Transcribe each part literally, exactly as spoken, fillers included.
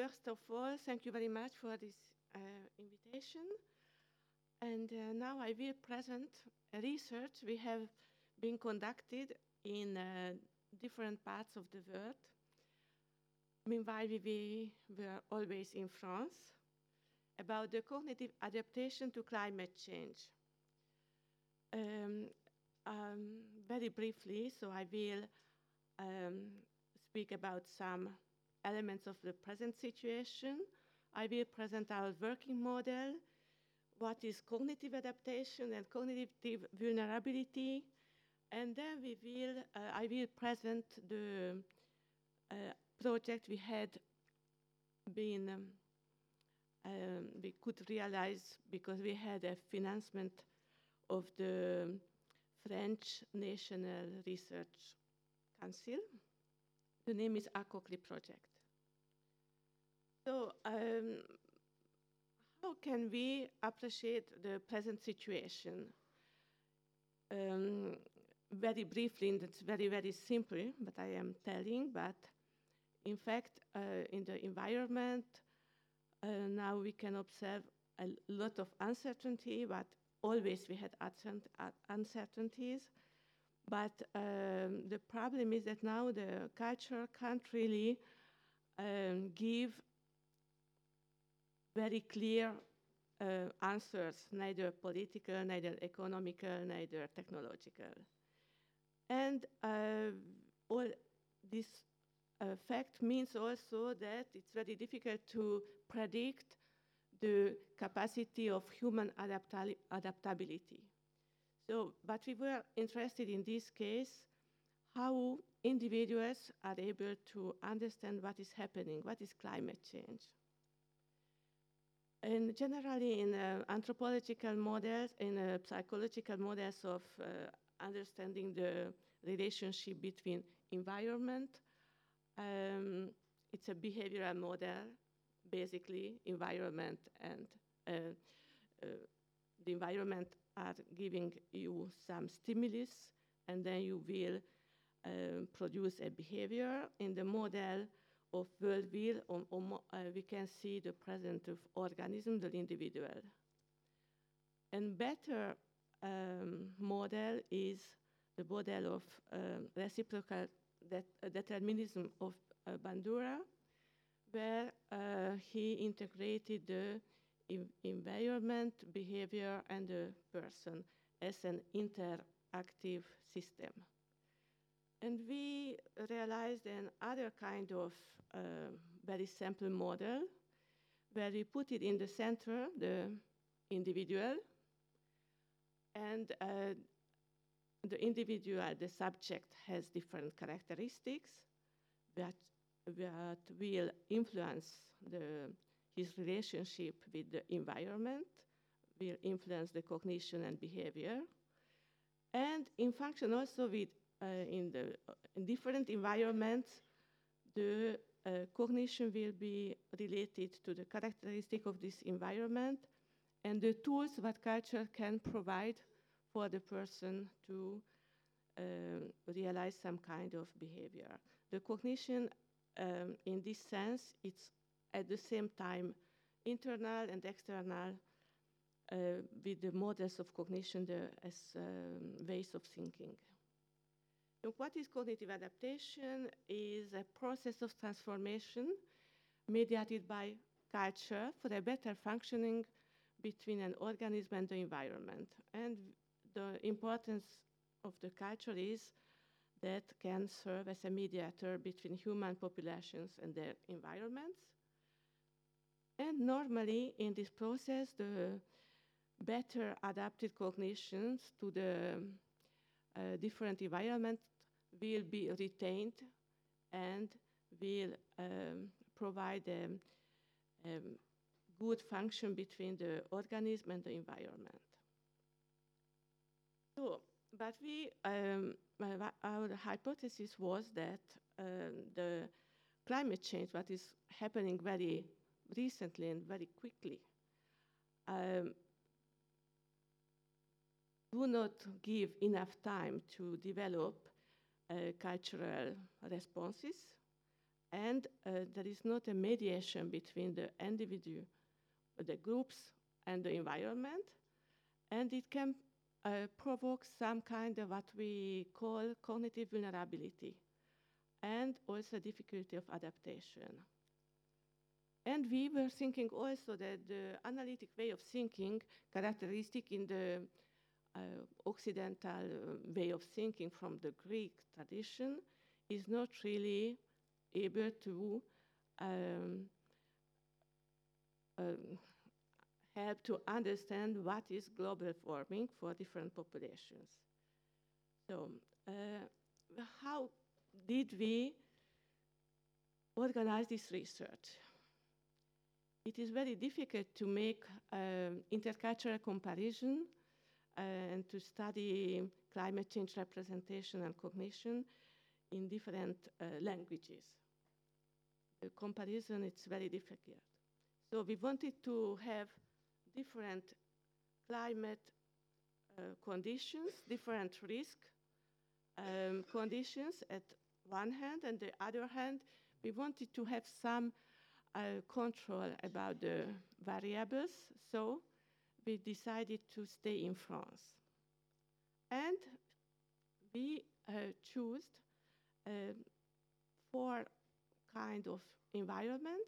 first of all, thank you very much for this uh, invitation. And uh, now I will present a research we have been conducted in uh, different parts of the world. Meanwhile, we were always in France, about the cognitive adaptation to climate change. Um, um, very briefly, so I will um, speak about some elements of the present situation. I will present our working model, what is cognitive adaptation and cognitive vulnerability, and then we will, uh, I will present the uh, project we had been, um, um, we could realize because we had a financement of the French National Research Council. The name is ACOCLI project. So um, how can we appreciate the present situation? Um, very briefly, and it's very, very simple, but I am telling, but in fact, uh, in the environment, uh, now we can observe a lot of uncertainty, but always we had uncertainties. But um, the problem is that now the culture can't really um, give very clear uh, answers, neither political, neither economical, neither technological. And uh, all this uh, fact means also that it's very difficult to predict the capacity of human adapta adaptability. So, but we were interested in this case, how individuals are able to understand what is happening, what is climate change. And generally in uh, anthropological models, in uh, psychological models of uh, understanding the relationship between environment, um, it's a behavioral model, basically environment and uh, uh, the environment are giving you some stimulus, and then you will um, produce a behavior. In the model of worldview, um, um, uh, we can see the presence of organism, the individual. And better um, model is the model of um, reciprocal det uh, determinism of uh, Bandura, where uh, he integrated the environment, behavior, and the person as an interactive system. And we realized an other kind of uh, very simple model where we put it in the center, the individual, and uh, the individual, the subject, has different characteristics that, that will influence the his relationship with the environment, will influence the cognition and behavior. And in function also with, uh, in the in different environments, the uh, cognition will be related to the characteristic of this environment and the tools that culture can provide for the person to uh, realize some kind of behavior. The cognition, um, in this sense, it's at the same time internal and external uh, with the models of cognition the, as um, ways of thinking. So what is cognitive adaptation? Is a process of transformation mediated by culture for a better functioning between an organism and the environment. And the importance of the culture is that can serve as a mediator between human populations and their environments. And normally in this process, the better adapted cognitions to the uh, different environments will be retained and will um, provide a um, um, good function between the organism and the environment. So, but we, um, our hypothesis was that um, the climate change, what is happening very recently and very quickly, um, do not give enough time to develop uh, cultural responses And uh, there is not a mediation between the individual, the groups, and the environment. And it can uh, provoke some kind of what we call cognitive vulnerability and also difficulty of adaptation. And we were thinking also that the analytic way of thinking, characteristic in the uh, Occidental uh, way of thinking from the Greek tradition, is not really able to um, um, help to understand what is global warming for different populations. So uh, how did we organize this research? It is very difficult to make um, intercultural comparison uh, and to study climate change representation and cognition in different uh, languages. The comparison is very difficult. So we wanted to have different climate uh, conditions, different risk um, conditions at one hand, and the other hand, we wanted to have some uh, control about the variables, so we decided to stay in France. And we uh, chose uh, four kind of environments.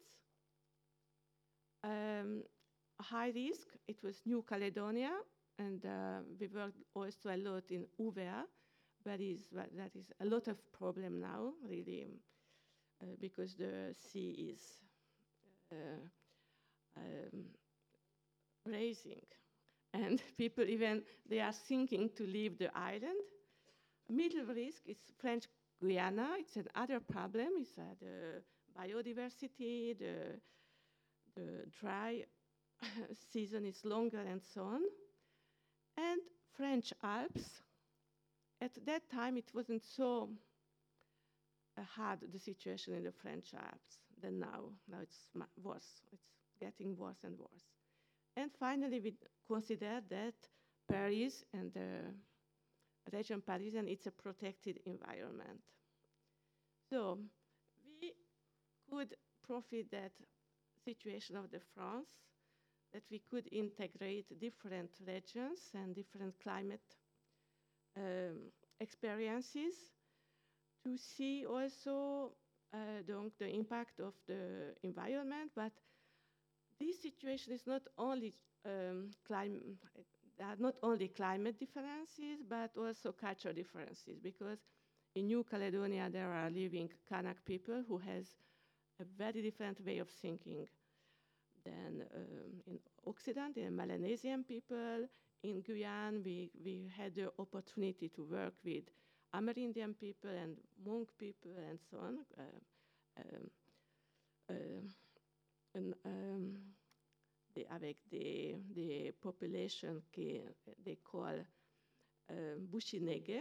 Um, high risk, it was New Caledonia, and uh, we worked also a lot in Uvea, but is, that is a lot of problem now, really, uh, because the sea is uh, um, rising, and people even, they are thinking to leave the island. Middle risk is French Guiana, it's another problem, it's uh, the biodiversity, the, the dry season is longer and so on. And French Alps, at that time it wasn't so uh, hard, the situation in the French Alps, than now. Now it's worse, it's getting worse and worse. And finally we consider that Paris and the region Parisian, it's a protected environment. So we could profit that situation of the France, that we could integrate different regions and different climate um, experiences to see also uh, donc, the impact of the environment. But this situation is not only um, climate, there are not only climate differences, but also cultural differences, because in New Caledonia there are living Kanak people who has a very different way of thinking than um, in Occident, in Melanesian people. In Guyana, we, we had the opportunity to work with Amerindian people and Hmong people and so on. Uh, um, uh, and, um, the, avec des, des populations que they call uh, Bushinege.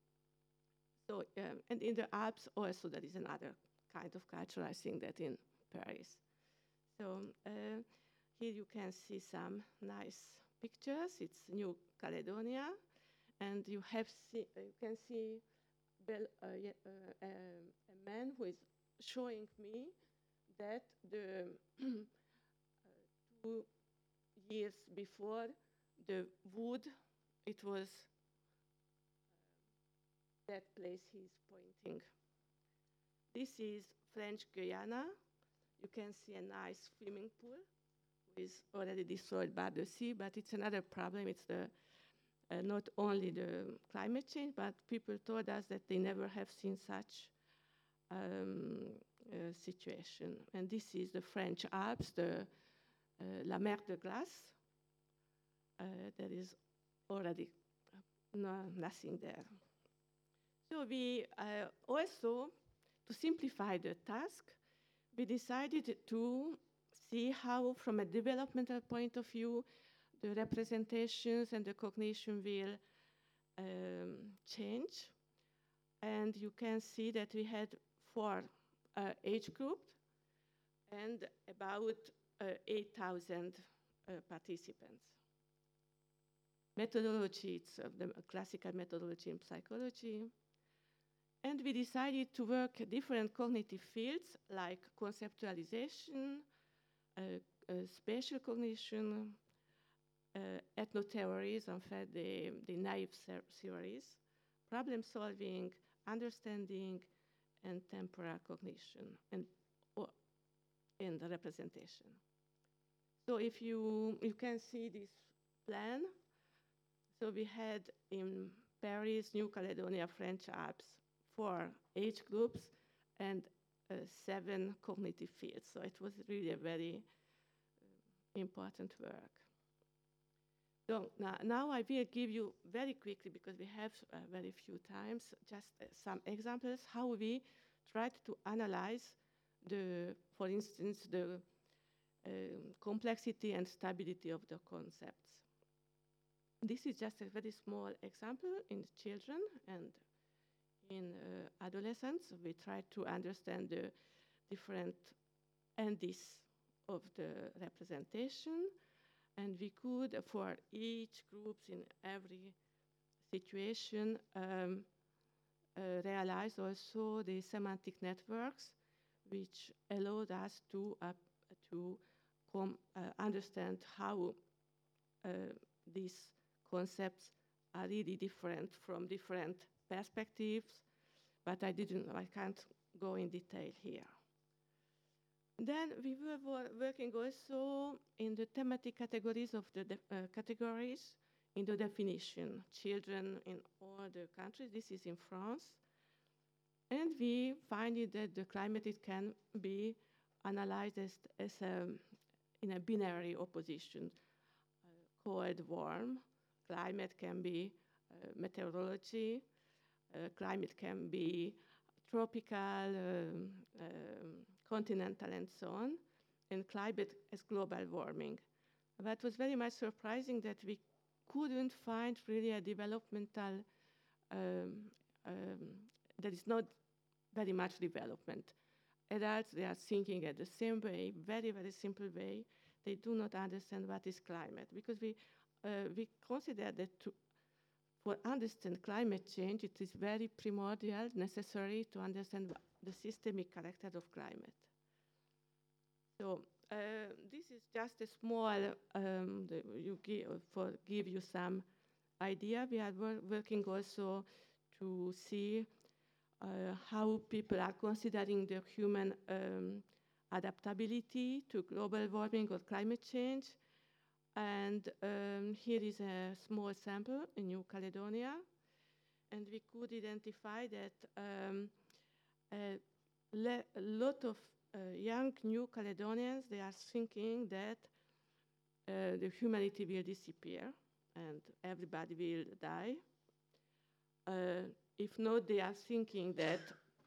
So, um, and in the Alps also there is another kind of culture, I think, that in Paris. So uh, here you can see some nice pictures. It's New Caledonia, and you have see, uh, you can see Bel, uh, uh, uh, a man who is showing me that the uh, two years before the wood, it was uh, that place he's pointing. This is French Guiana. You can see a nice swimming pool, which is already destroyed by the sea, but it's another problem. It's the, uh, not only the climate change, but people told us that they never have seen such um, uh, situation. And this is the French Alps, the uh, La Mer de Glace. Uh, there is already no, nothing there. So we uh, also, to simplify the task, we decided to see how, from a developmental point of view, the representations and the cognition will um, change. And you can see that we had four uh, age groups and about uh, eight thousand uh, participants. Methodology, it's uh, the classical methodology in psychology. And we decided to work different cognitive fields like conceptualization, uh, uh, spatial cognition, uh, ethnotheories, en fait, the, the naive theories, problem solving, understanding, and temporal cognition, and, or, and the representation. So if you, you can see this plan, so we had in Paris, New Caledonia, French Alps, four age groups and uh, seven cognitive fields. So it was really a very uh, important work. So now, now I will give you very quickly, because we have uh, very few times, just uh, some examples how we tried to analyze the, for instance, the um, complexity and stability of the concepts. This is just a very small example in children and in uh, adolescents. We try to understand the different entities of the representation, and we could, uh, for each group in every situation, um, uh, realize also the semantic networks, which allowed us to, uh, to com uh, understand how uh, these concepts are really different from different perspectives, but I didn't, I can't go in detail here. Then we were working also in the thematic categories of the uh, categories in the definition, children in all the countries. This is in France. And we find it that the climate, it can be analyzed as, as a, in a binary opposition, uh, cold, warm. Climate can be uh, meteorology, uh, climate can be tropical, um, um, continental, and so on, and climate as global warming. That was very much surprising that we couldn't find really a developmental, um, um, there is not very much development. Adults, they are thinking at the same way, very, very simple way. They do not understand what is climate, because we Uh, we consider that to, for understand climate change, it is very primordial, necessary to understand the systemic character of climate. So uh, this is just a small, um, the, you give, for give you some idea. We are wor working also to see uh, how people are considering the human um, adaptability to global warming or climate change. And um, here is a small sample in New Caledonia. And we could identify that um, a, a lot of uh, young New Caledonians, they are thinking that uh, the humanity will disappear and everybody will die. Uh, if not, they are thinking that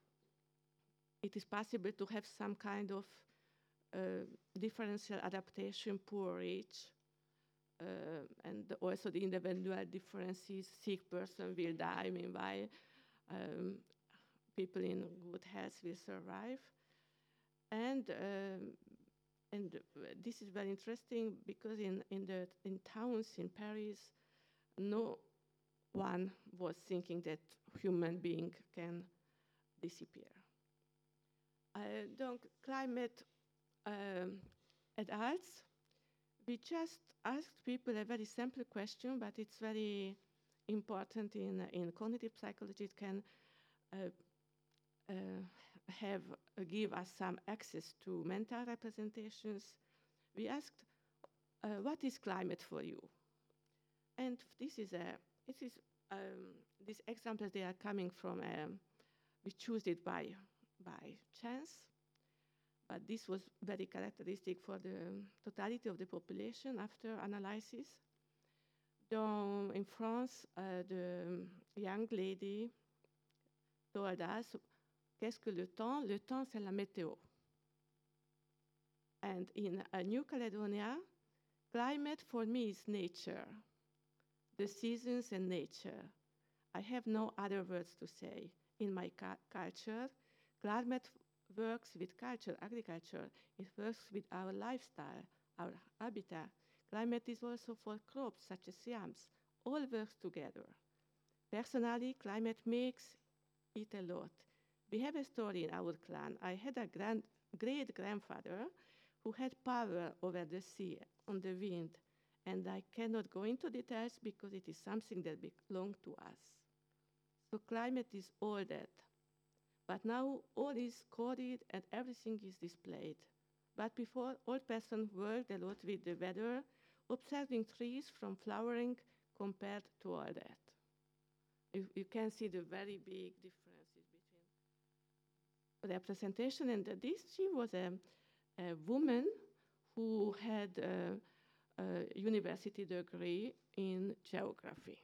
it is possible to have some kind of uh, differential adaptation, poor, rich. Uh, and also the individual differences, sick person will die, meanwhile um, people in good health will survive. And, um, and this is very interesting because in, in, the, in towns in Paris, no one was thinking that human being can disappear. Uh, donc, climate um, adults, we just asked people a very simple question, but it's very important in, uh, in cognitive psychology. It can uh, uh, have, uh, give us some access to mental representations. We asked, uh, what is climate for you? And this is a, it is, um, these examples, they are coming from, um, we choose it by, by chance. But this was very characteristic for the totality of the population after analysis. Dans, in France, uh, the young lady told us, qu'est-ce que le temps? Le temps, c'est la météo. And in uh, New Caledonia, climate for me is nature, the seasons and nature. I have no other words to say. In my cu culture, climate works with culture, agriculture. It works with our lifestyle, our habitat. Climate is also for crops such as yams. All works together. Personally, climate makes eat a lot. We have a story in our clan. I had a grand, great grandfather who had power over the sea, on the wind, and I cannot go into details because it is something that belongs to us. So climate is all that. But now all is coded and everything is displayed. But before, old person worked a lot with the weather, observing trees from flowering compared to all that. You, you can see the very big differences between representation. And uh, this, she was a, a woman who had a, a university degree in geography.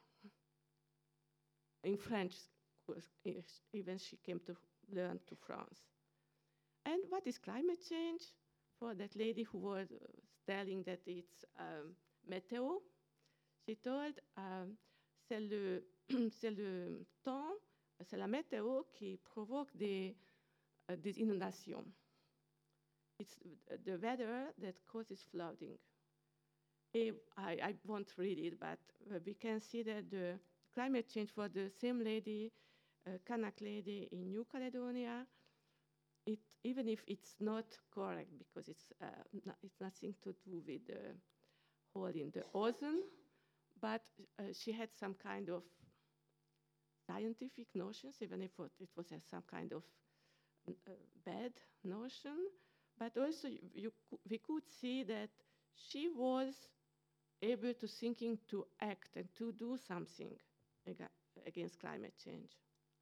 In French, even she came to learn to France. And what is climate change? For that lady who was telling that it's um, météo, she told, um, c'est le, c'est le temps, c'est la météo qui provoque des, uh, des inondations. It's the weather that causes flooding. I, I won't read it, but we can see that the climate change for the same lady, uh, Kanak lady in New Caledonia, it, even if it's not correct, because it's, uh, not, it's nothing to do with the hole in the ozone, but uh, she had some kind of scientific notions, even if it was uh, some kind of uh, bad notion. But also, you, you, we could see that she was able to thinking to act and to do something ag- against climate change.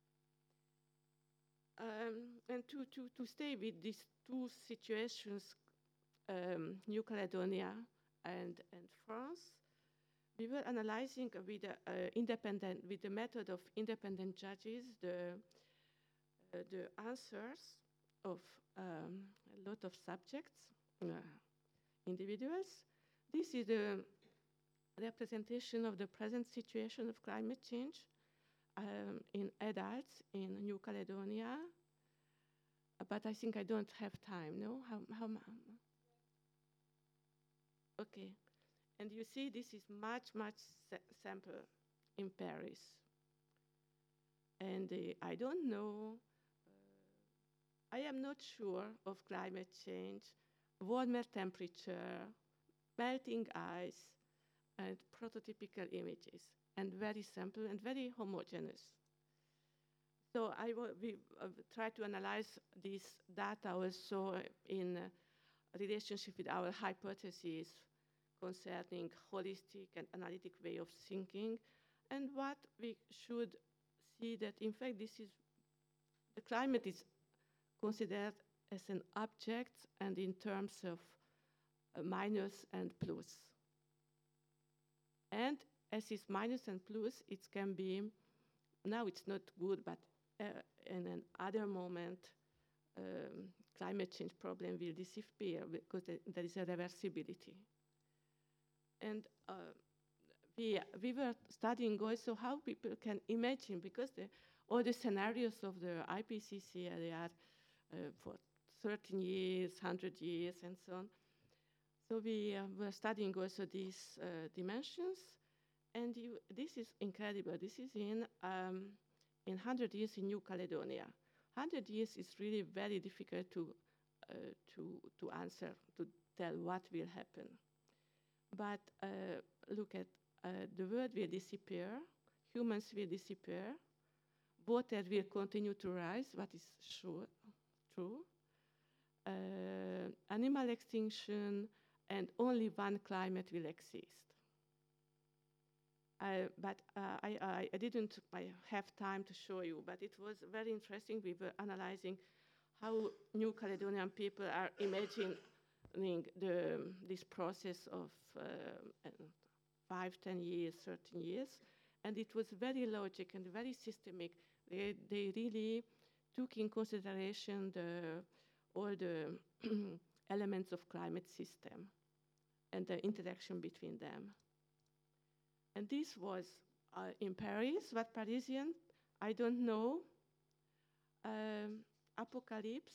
Um, and to, to, to stay with these two situations, um, New Caledonia and, and France, we were analyzing with the uh, independent, with the method of independent judges, the, uh, the answers of um, a lot of subjects, uh, individuals. This is the representation of the present situation of climate change um, in adults in New Caledonia, uh, but I think I don't have time, no? How, how, okay, and you see this is much, much sa sample in Paris. And uh, I don't know, uh, I am not sure of climate change, warmer temperature, melting ice, and prototypical images, and very simple and very homogeneous. So I we uh, try to analyze this data also in uh, relationship with our hypotheses concerning holistic and analytic way of thinking, and what we should see that in fact this is, the climate is considered as an object and in terms of uh, minus and plus. And as is minus and plus, it can be, now it's not good, but uh, in an other moment, um, climate change problem will disappear because there is a reversibility. And uh, we, we were studying also how people can imagine, because the, all the scenarios of the I P C C, they are uh, for thirteen years, one hundred years, and so on. So we uh, were studying also these uh, dimensions, and you, this is incredible. This is in um, in one hundred years in New Caledonia. one hundred years is really very difficult to uh, to to answer, to tell what will happen. But uh, look at uh, the world will disappear, humans will disappear, water will continue to rise, what is sure, true. Uh, animal extinction, and only one climate will exist. Uh, but uh, I, I, I didn't I have time to show you, but it was very interesting. We were analyzing how New Caledonian people are imagining the, this process of uh, five, ten years, thirteen years, and it was very logic and very systemic. They, they really took in consideration the, all the elements of climate system and the interaction between them. And this was uh, in Paris. What Parisian? I don't know. Um, apocalypse.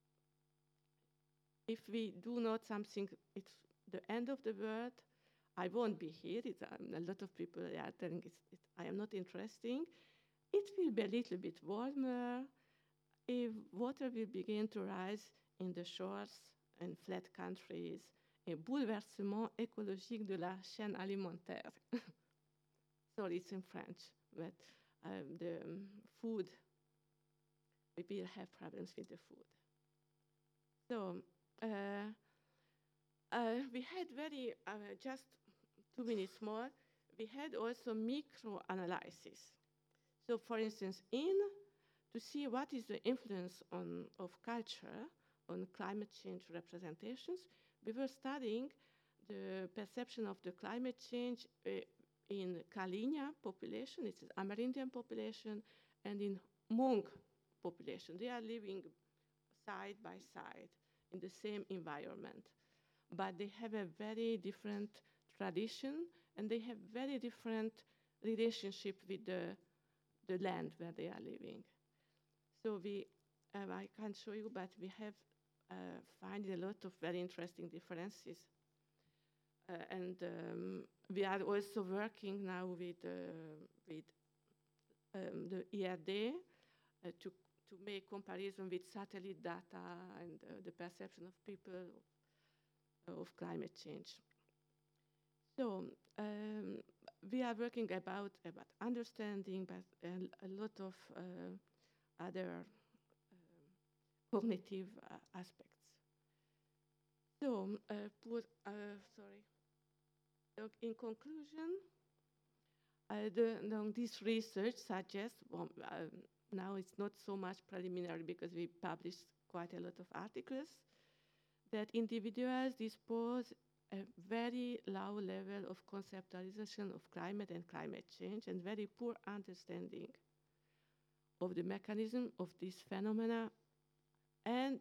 If we do not something, it's the end of the world. I won't be here. It's, um, a lot of people are telling it's, it's, I am not interesting. it will be a little bit warmer if water will begin to rise in the shores and flat countries, un bouleversement écologique de la chaîne alimentaire. Sorry, it's in French, but um, the um, food, we will have problems with the food. So uh, uh, we had very, uh, just two minutes more, we had also micro-analysis. So for instance, in to see what is the influence on, of culture on climate change representations, we were studying the perception of the climate change uh, in Kalinia population, it's an Amerindian population, and in Hmong population. They are living side by side in the same environment, but they have a very different tradition, and they have very different relationship with the, the land where they are living. So we, um, I can't show you, but we have uh, find a lot of very interesting differences. Uh, and um, we are also working now with, uh, with um, the E R D uh, to, to make comparison with satellite data and uh, the perception of people of, of climate change. So um, we are working about, about understanding, but a, a lot of uh, other um, cognitive uh, aspects. So, uh, put, uh, sorry. So in conclusion, uh, the, the, this research suggests, well, um, now it's not so much preliminary because we published quite a lot of articles, that individuals dispose a very low level of conceptualization of climate and climate change and very poor understanding of the mechanism of this phenomena. And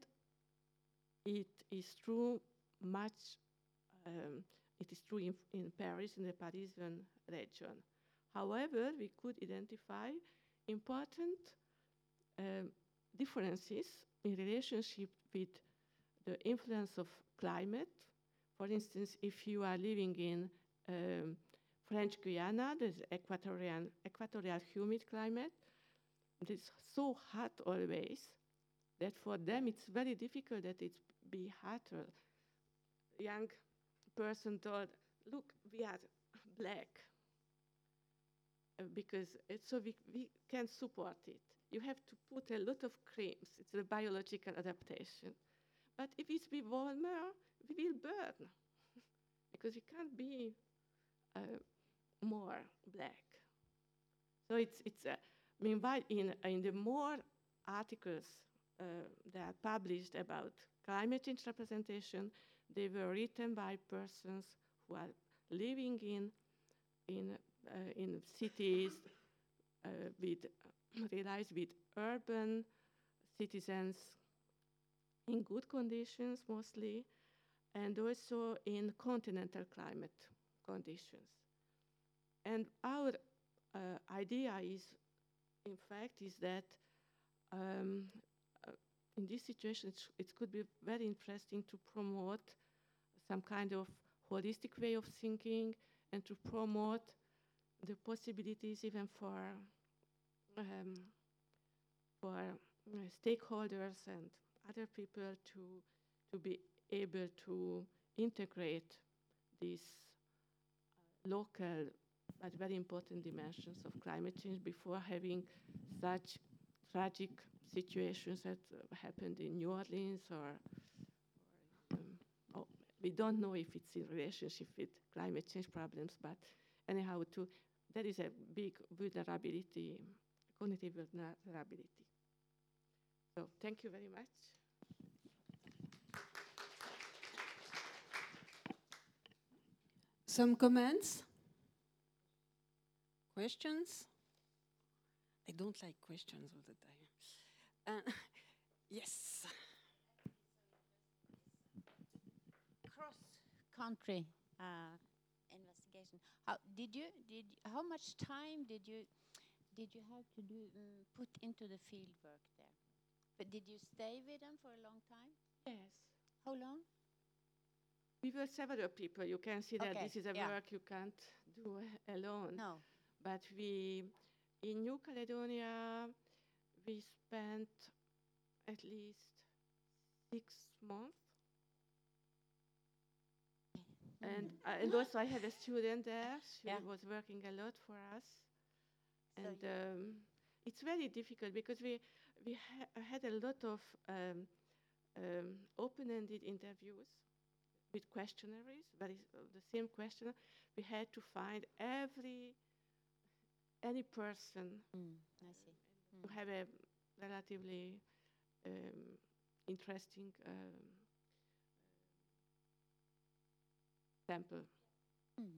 it is true much, um, it is true in, in Paris, in the Parisian region. However, we could identify important um, differences in relationship with the influence of climate. For instance, if you are living in um, French Guiana, there's equatorial, equatorial humid climate. It's so hot always that for them it's very difficult that it be hotter. Young person told, look, we are black uh, because it's so we, we can support it. You have to put a lot of creams. It's a biological adaptation. But if it's be warmer, we will burn because we can't be uh, more black. So it's, it's uh, meanwhile, in, in the more articles uh, that are published about climate change representation, they were written by persons who are living in, in, uh, in cities uh, with, uh, realized with urban citizens in good conditions mostly, and also in continental climate conditions. And our uh, idea is, in fact, is that um, uh, in this situation, it's, it could be very interesting to promote some kind of holistic way of thinking and to promote the possibilities even for, um, for uh, stakeholders and other people to, to be able to integrate these uh, local but very important dimensions of climate change before having such tragic situations that uh, happened in New Orleans or, or um, oh, we don't know if it's in relationship with climate change problems, but anyhow, to, there is a big vulnerability, cognitive vulnerability. So thank you very much. Some comments? Questions? I don't like questions all the time. Uh, yes. Cross-country uh, investigation. How did you did how much time did you did you have to do um, put into the field work there? But did you stay with them for a long time? Yes. How long? We were several people. You can see that Okay, this is a yeah. work you can't do alone. No. But we, in New Caledonia, we spent at least six months. And, uh, and also I had a student there. She Yeah. was working a lot for us. So And you- um, it's very difficult because we, we ha- had a lot of um, um, open-ended interviews with questionnaires, very s- uh, the same question. We had to find every, any person Mm, I see. to have a relatively um, interesting um, sample. Mm.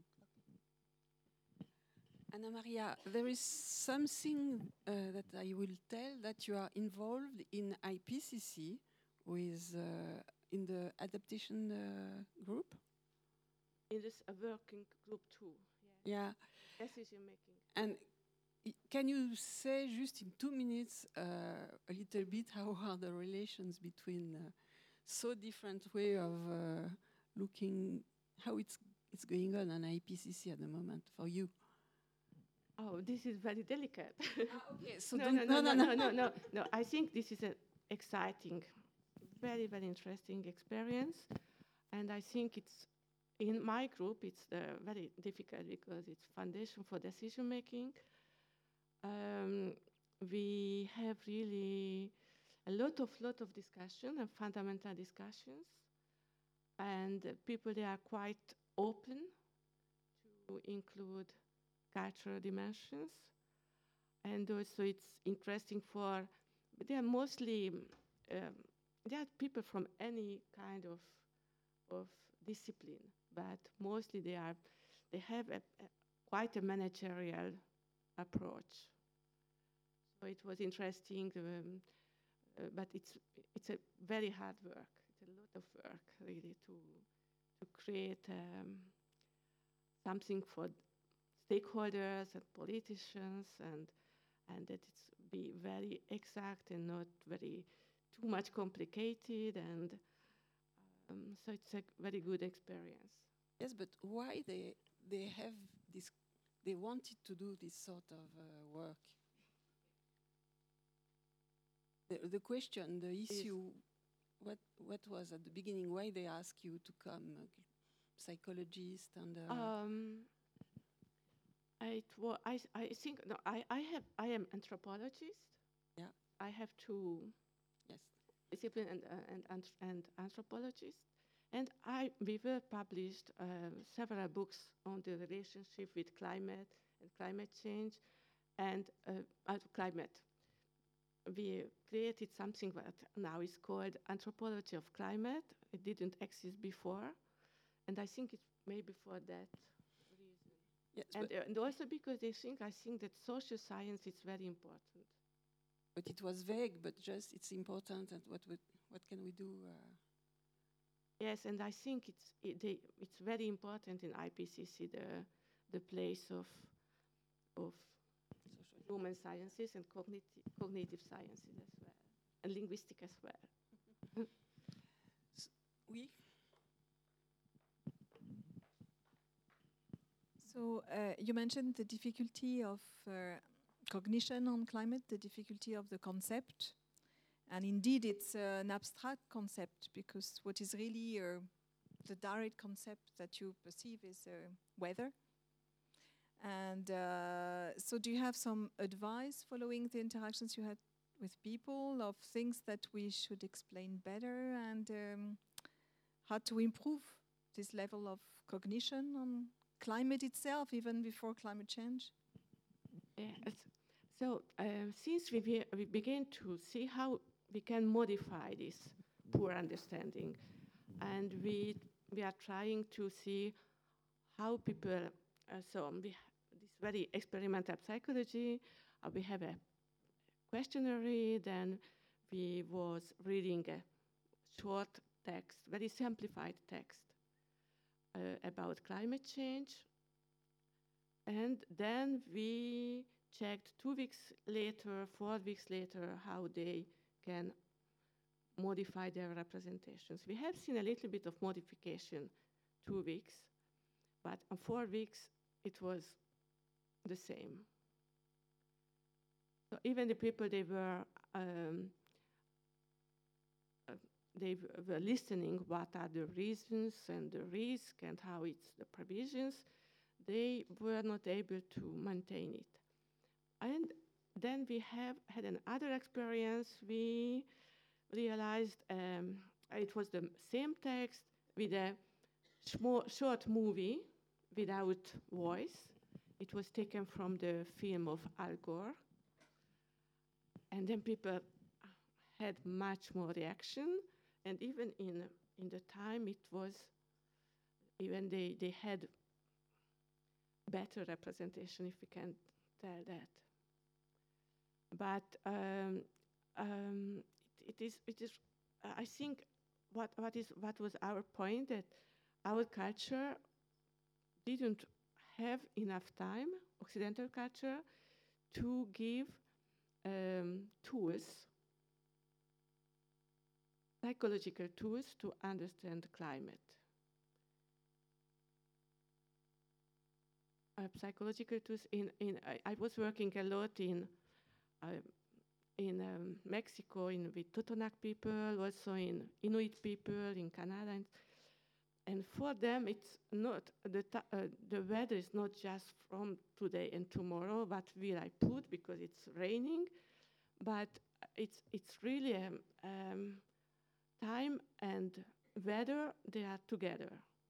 Anna Maria, there is something uh, that I will tell that you are involved in I P C C with uh, in the adaptation uh, group. In this uh, working group too, Yeah, decision making. and i- can you say just in two minutes uh, a little bit how are the relations between uh, so different way of uh, looking how it's it's going on on I P C C at the moment for you? Oh, this is very delicate. Okay, so no, don't no, no, no no, no, no, no, no. I think this is an exciting, very, very interesting experience, and I think it's in my group. It's uh, very difficult because it's foundation for decision making. Um, we have really a lot of lot of discussion and fundamental discussions, and uh, people they are quite open to include cultural dimensions. And also it's interesting for, but they are mostly, um, they are people from any kind of, of discipline, but mostly they are, they have a, a, quite a managerial approach. So it was interesting, um, uh, but it's, it's a very hard work. It's a lot of work really to, to create um, something for stakeholders and politicians, and and that it's be very exact and not very too much complicated, and um, so it's a very good experience. Yes, but why they they have this? They wanted to do this sort of uh, work. The, the question, the issue, what what was at the beginning? Why they ask you to come, uh, psychologist and? Uh, Um, it wa- I, s- I think no, I, I have I am anthropologist. Yeah. I have two yes. discipline and uh, and anth- and anthropologist, and I we were published uh, several books on the relationship with climate and climate change, and uh, uh, climate. We created something that now is called anthropology of climate. It didn't exist before, and I think it's maybe for that reason. Yes, And, but, uh, and also because they think I think that social science is very important. but it was vague. But just it's important. And what would what can we do? Uh, Yes, and I think it's it, they, it's very important in I P C C the the place of of social. human sciences and cognitive cognitive sciences as well, and linguistic as well. Oui. So uh, you mentioned the difficulty of uh, cognition on climate, the difficulty of the concept. And indeed, it's uh, an abstract concept because what is really uh, the direct concept that you perceive is uh, weather. And uh, so do you have some advice following the interactions you had with people of things that we should explain better and um, how to improve this level of cognition on climate itself, even before climate change? Yes. So um, since we, be, we began to see how we can modify this poor understanding, and we we are trying to see how people. Uh, so we ha- this very experimental psychology. Uh, we have a questionnaire. Then we was reading a short text, very simplified text uh, about climate change. And then we checked two weeks later, four weeks later, how they can modify their representations. We have seen a little bit of modification two weeks, but in four weeks it was the same. So even the people they were um, uh, they w- were listening what are the reasons and the risk and how it's the provisions, they were not able to maintain it. And then we have had another experience. We realized um, it was the same text with a shmo- short movie without voice. It was taken from the film of Al Gore. And then people had much more reaction. And even in, in the time, it was, even they, they had better representation, if we can tell that. But um, um, it, it is, it is. Uh, I think what what is what was our point, that our culture didn't have enough time, Occidental culture, to give um, tools, psychological tools to understand climate. Uh, psychological tools. In in I, I was working a lot in. Uh, in um, Mexico, in with Totonac people, also in Inuit people in Canada, and, and for them it's not the ta- uh, the weather is not just from today and tomorrow. What will I put because it's raining, but it's it's really um, um, time and weather, they are together,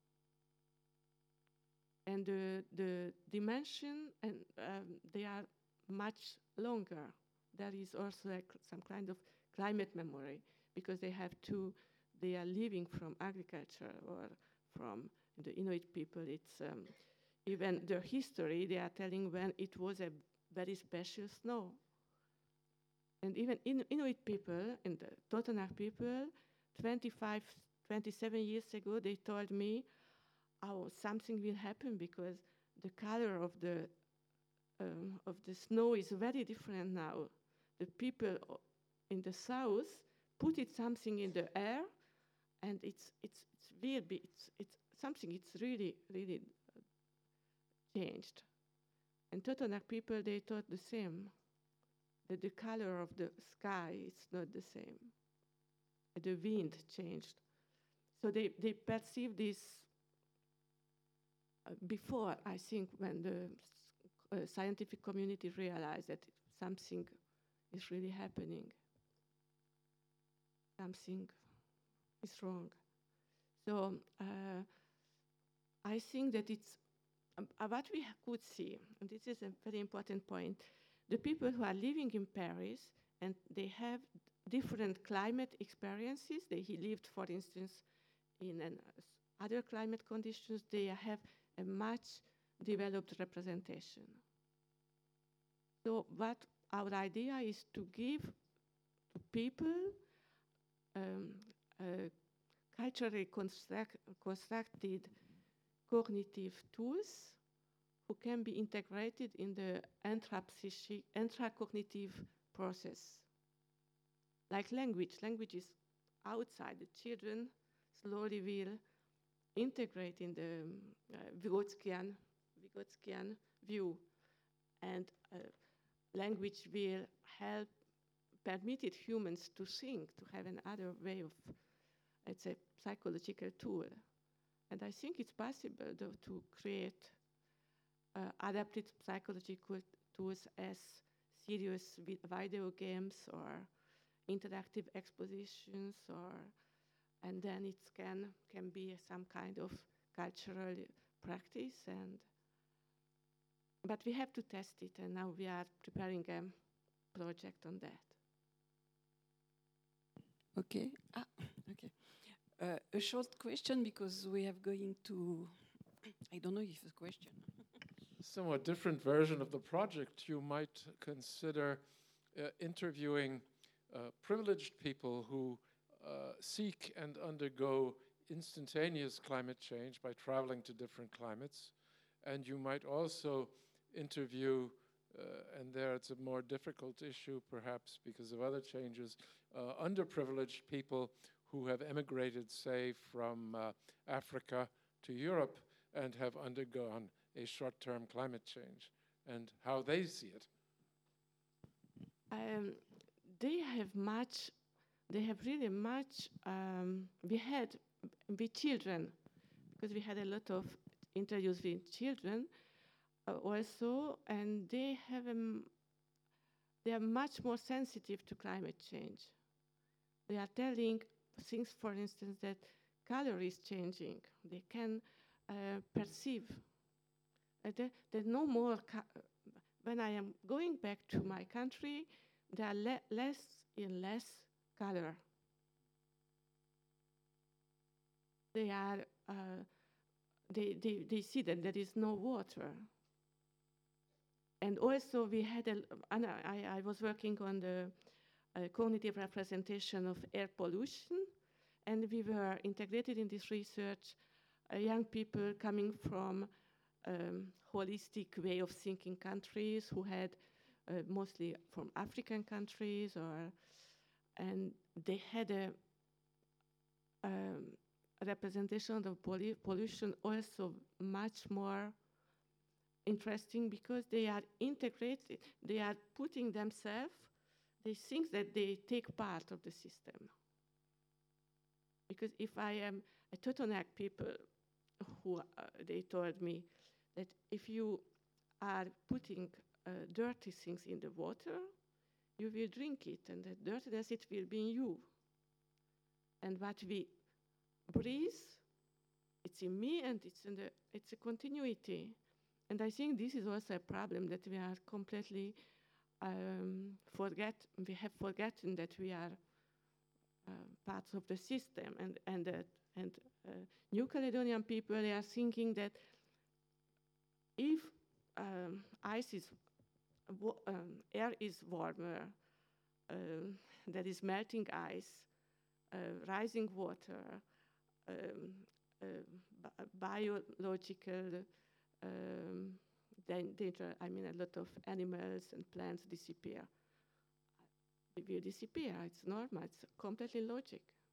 and the the dimension and um, they are much longer. There is also a cl- some kind of climate memory because they have to, they are living from agriculture or from the Inuit people. It's um, even their history, they are telling when it was a very special snow. And even in Inuit people and the Totonac people, twenty-five, twenty-seven years ago, they told me, oh, something will happen because the color of the um, of the snow is very different now. The people o- in the south put it something in the air, and it's it's it's weird. be- It's it's something. It's really really uh, changed. And Totonac people they thought the same. That the color of the sky is not the same. The wind changed. So they they perceive this uh, before. I think when the s- uh, scientific community realized that something is really happening. Something is wrong. So uh, I think that it's um, uh, what we ha- could see, and this is a very important point. The people who are living in Paris and they have different climate experiences. They he lived, for instance, in an, uh, s- other climate conditions. They have a much developed representation. So what our idea is to give to people um, uh, culturally construct, constructed cognitive tools who can be integrated in the intrapsychic, intracognitive process. Like language, language is outside. The children slowly will integrate in the um, uh, Vygotskian, Vygotskian view, and uh, language will help permitted humans to think, to have another way of, it's a psychological tool. And I think it's possible though, to create uh, adapted psychological tools as serious vi- video games or interactive expositions, or and then it can can be some kind of cultural practice. And but we have to test it, and now we are preparing a project on that. Okay. Ah, okay. Uh, a short question because we are going to. I don't know if it's a question. Somewhat different version of the project, you might consider uh, interviewing uh, privileged people who uh, seek and undergo instantaneous climate change by traveling to different climates. And you might also interview, uh, and there it's a more difficult issue perhaps because of other changes, uh, underprivileged people who have emigrated, say, from uh, Africa to Europe and have undergone a short-term climate change and how they see it. um, they have much, they have really much, um, we had with children, because we had a lot of interviews with children uh, also, and they have, um, they are much more sensitive to climate change. They are telling things, for instance, that color is changing. They can uh, perceive. Uh, there, there's no more, when I am going back to my country, there are le less and less color. They are, uh, they, they, they see that there is no water. And also we had, a, and I, I was working on the uh, cognitive representation of air pollution, and we were integrated in this research, uh, young people coming from um, holistic way of thinking countries who had uh, mostly from African countries, or, and they had a, um, a representation of pollu pollution also much more interesting, because they are integrated, they are putting themselves, they think that they take part of the system. Because if I am a Totonac people, who uh, they told me that if you are putting uh, dirty things in the water, you will drink it, and the dirtiness, it will be in you. And what we breathe, it's in me, and it's in the, it's a continuity. And I think this is also a problem, that we are completely um, forget, we have forgotten that we are uh, parts of the system, and and that and uh, New Caledonian people, they are thinking that if um, ice is um, air is warmer, um, there is melting ice, uh, rising water, um, uh, bi biological um, danger. I mean, a lot of animals and plants disappear. They will disappear. It's normal. It's completely logic.